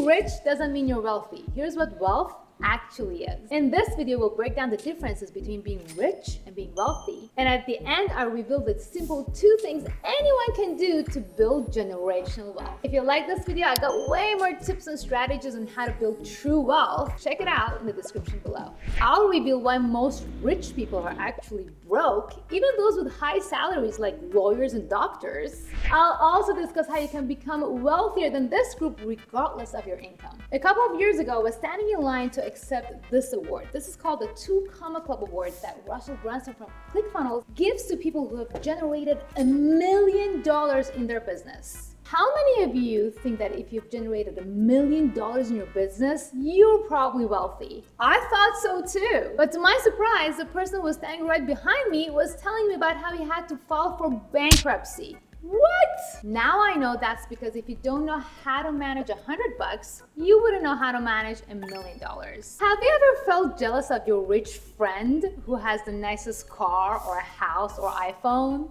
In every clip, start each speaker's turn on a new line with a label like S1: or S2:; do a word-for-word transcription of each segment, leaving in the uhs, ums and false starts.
S1: Being rich doesn't mean you're wealthy. Here's what wealth actually is. In this video, we'll break down the differences between being rich and being wealthy. And at the end, I'll reveal the simple two things anyone can do to build generational wealth. If you like this video, I got way more tips and strategies on how to build true wealth. Check it out in the description below. I'll reveal why most rich people are actually broke, even those with high salaries like lawyers and doctors. I'll also discuss how you can become wealthier than this group regardless of your income. A couple of years ago, I was standing in line to accept this award. This is called the Two Comma Club Award that Russell Brunson from ClickFunnels gives to people who have generated a million dollars in their business. How many of you think that if you've generated a million dollars in your business, you're probably wealthy? I thought so too. But to my surprise, the person who was standing right behind me was telling me about how he had to file for bankruptcy. What? Now I know that's because if you don't know how to manage a hundred bucks, you wouldn't know how to manage a million dollars. Have you ever felt jealous of your rich friend who has the nicest car or a house or iPhone?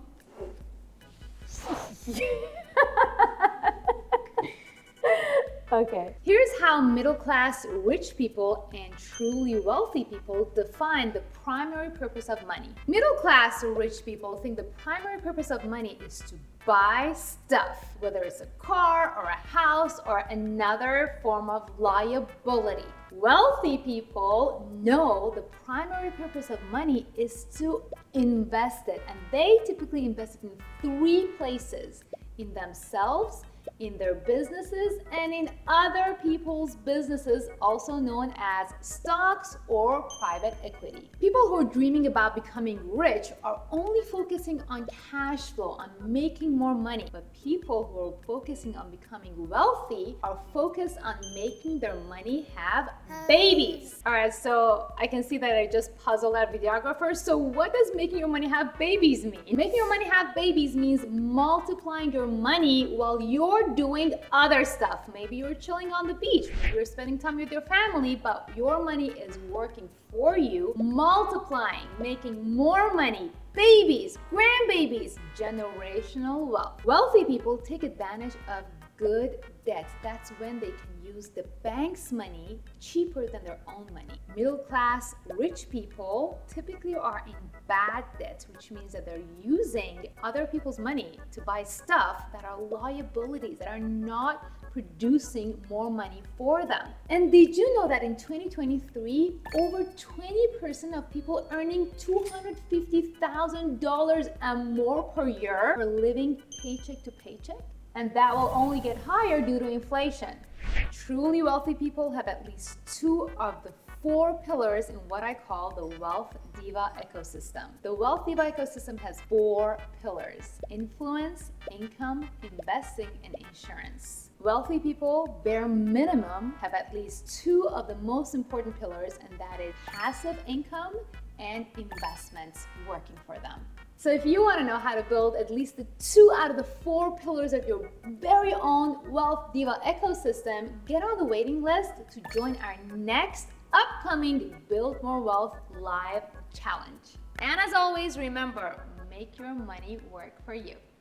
S1: Okay. Here's how middle-class rich people and truly wealthy people define the primary purpose of money. Middle-class rich people think the primary purpose of money is to buy stuff, whether it's a car or a house or another form of liability. Wealthy people know the primary purpose of money is to invest it, and they typically invest it in three places: in themselves, in their businesses, and in other people's businesses, also known as stocks or private equity. People who are dreaming about becoming rich are only focusing on cash flow, on making more money. But people who are focusing on becoming wealthy are focused on making their money have babies. All right, so I can see that I just puzzled our videographer. So what does making your money have babies mean? Making your money have babies means multiplying your money while you're doing other stuff. Maybe you're chilling on the beach, maybe you're spending time with your family, but your money is working for you, multiplying, making more money, babies, grandbabies, generational wealth. Wealthy people take advantage of good debt. That's when they can use the bank's money cheaper than their own money. Middle-class rich people typically are in bad debt, which means that they're using other people's money to buy stuff that are liabilities, that are not producing more money for them. And did you know that in twenty twenty-three, over twenty percent of people earning two hundred fifty thousand dollars and more per year are living paycheck to paycheck? And that will only get higher due to inflation. Truly wealthy people have at least two of the four pillars in what I call the Wealth Diva ecosystem. The Wealth Diva ecosystem has four pillars: influence, income, investing, and insurance. Wealthy people, bare minimum, have at least two of the most important pillars, and that is passive income and investments working for them. So if you want to know how to build at least the two out of the four pillars of your very own Wealth Diva ecosystem, get on the waiting list to join our next upcoming Build More Wealth live challenge. And as always, remember, make your money work for you.